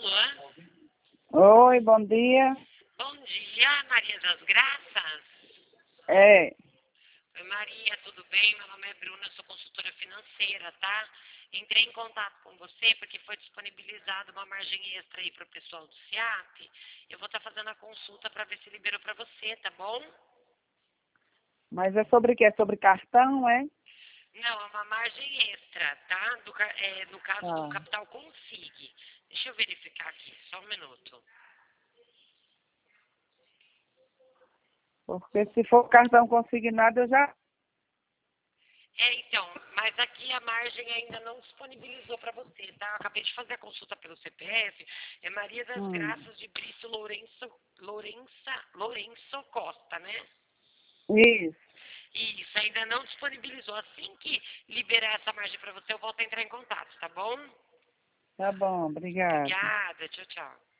Alô? Oi, bom dia. Bom dia, Maria das Graças. É, Oi, Maria, tudo bem? Meu nome é Bruna, sou consultora financeira, tá? Entrei em contato com você porque foi disponibilizada uma margem extra aí para o pessoal do SIAP. Eu vou estar fazendo a consulta para ver se liberou para você, tá bom? mas é sobre o quê? É sobre cartão, é? Não, é uma margem extra, tá? No caso do Ah, Capital Consig. Deixa eu verificar aqui, só um minuto. porque se for cartão consignado, eu já... Então, mas aqui a margem ainda não disponibilizou para você, tá? Eu acabei de fazer a consulta pelo CPF, é Maria das Hum, Graças de Brito Lourenço Costa, né? isso, Isso, ainda não disponibilizou. Assim que liberar essa margem para você, eu volto a entrar em contato, tá bom? tá bom, obrigada. Obrigada, tchau, tchau.